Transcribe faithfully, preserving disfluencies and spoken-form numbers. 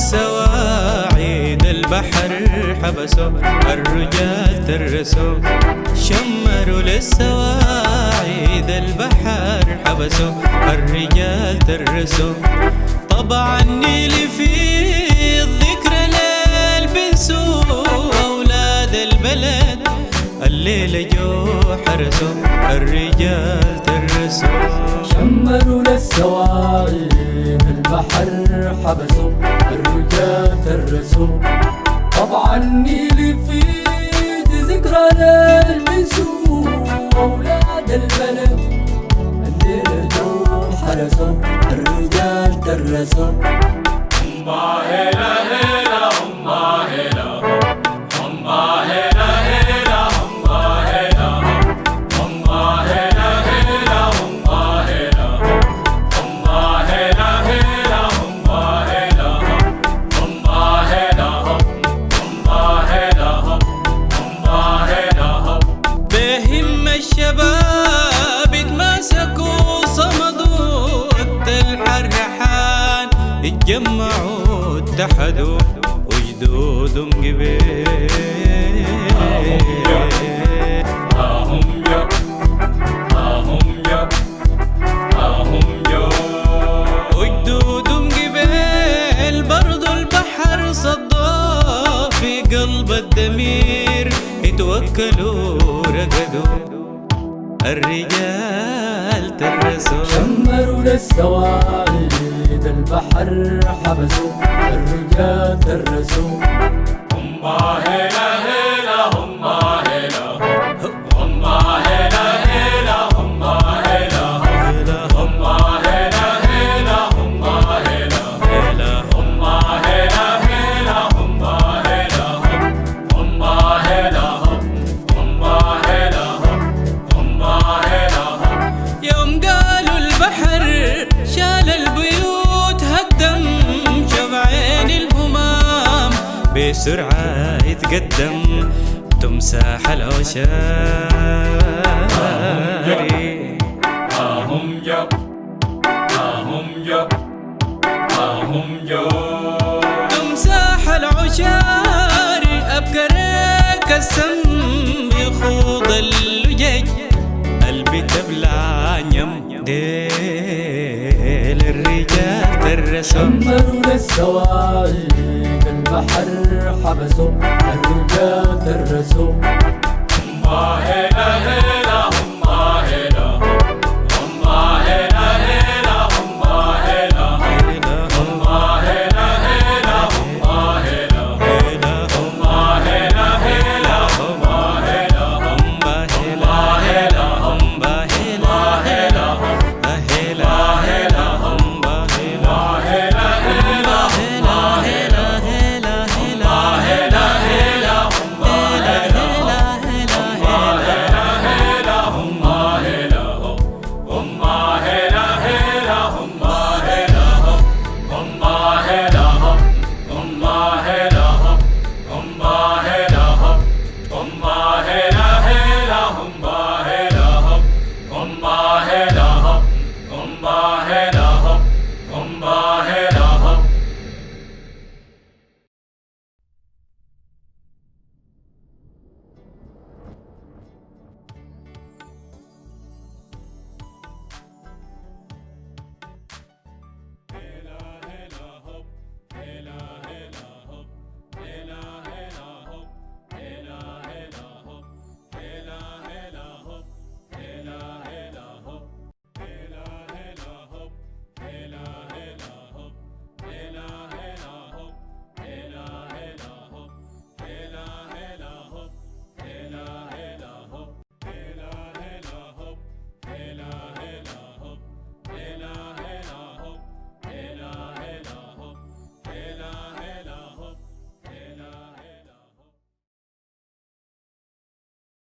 للسواعيد البحر حبسوا الرجال ترسوا. شمروا للسواعيد البحر حبسوا الرجال ترسوا. طبعا النيل في الذكرى ليل بنسوا. أولاد البلد الليلة جو حرسوا الرجال ترسوا. شمروا للسواعيد البحر حبسوا الرجال ترسوا. طبعا النيل في ذكرى ليل بنسوا. أولاد البلد الليلة جو حرسوا الرجال ترسوا. همبا هلا هلا همبا هلا همبا هلا هلا همبا هلا همبا هلا هلا همبا هلا همبا هلا هلا همبا هلا همبا هلا همبا هلا همبا هلا. بهم الشباب اتمسكوا صمدوا وقت الحرحان. اتجمعوا اتحدوا وجدودهم قبيل. ها هم جو ها هم جو ها هم جو وجدودهم قبيل. برضو البحر صدوا في قلب الدمير. اتوكلوا رقدوا الرجال ترسوا. شمروا للسواعيد البحر حبسوا الرجال ترسوا. همبا هلا هلا همبا هلا همبا هلا هلا همبا هلا همبا هلا هلا همبا هلا همبا هلا هلا همبا هلا همبا هلا همبا هلا همبا هلا. يوم قالوا البحر شال البيوت هدم. شبعين الهمام بسرعة يتقدم تمساح العشاري. ها هم جو ها هم جو ها هم جو تمساح العشاري. أبكرك السم يخوض اللجج. قلبي تبلع يم ديل الرجال ترسوا. شمروا للسواعيد البحر حبسوا الرجال ترسوا. همبا هلا هلا